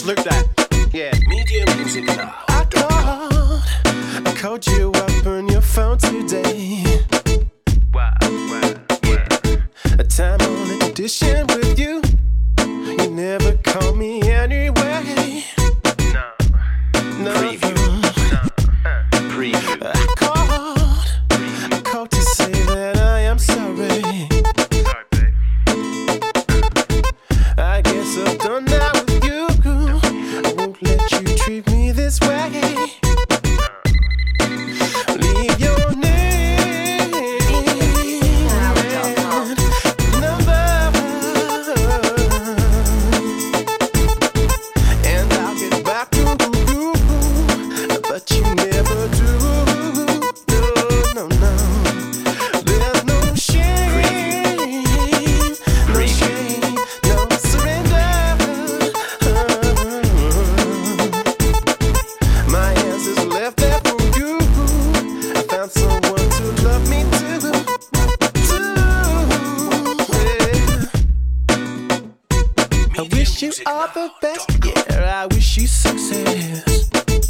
Look that. Yeah. Media Music Now. I called you up on your phone today. Wow. A time on a tradition with you. You never call me anyway. No. Preview. Preview. I called to say that I am sorry. Sorry, babe. I guess I've done that with you. I won't let you treat me this way. Leave your name and number, and I'll get back to you, but you never do. No. There's no shame, no shame, no surrender. My answers left there for you. I found someone to love me too. I wish you all the best. Yeah, I wish you success.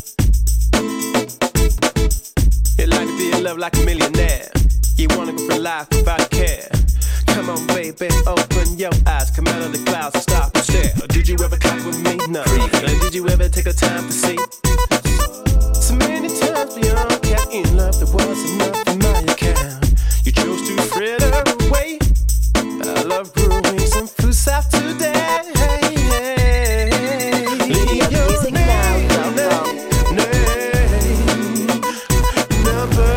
You'd like to be in love like a millionaire. You wanna go for life without care. Come on, baby, open your eyes. Come out of the clouds and stop and stare. Did you ever clock with me? No. Did you ever take the time to see? So many times beyond counting love, there was enough in my account. You chose to fritter away. I love brewing some food south today. Leave your name, number,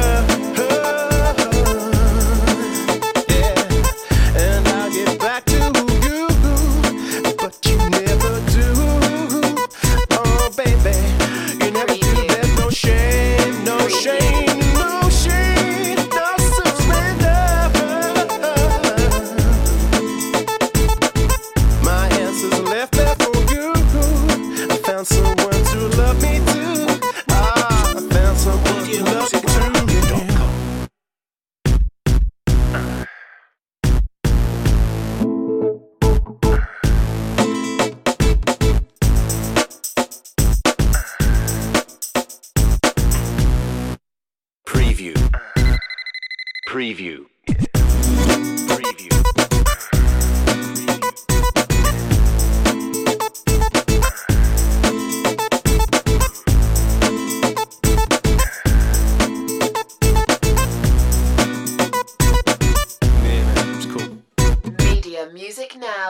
yeah, and I'll get back to you, but you never do. Oh, baby, you never do. There's no shame, no shame, no shame, no surrender. My answers left there for you. I found someone to love me too. I found someone to love me too. Preview. Preview. Preview. Yeah, man, it's cool. Media Music Now.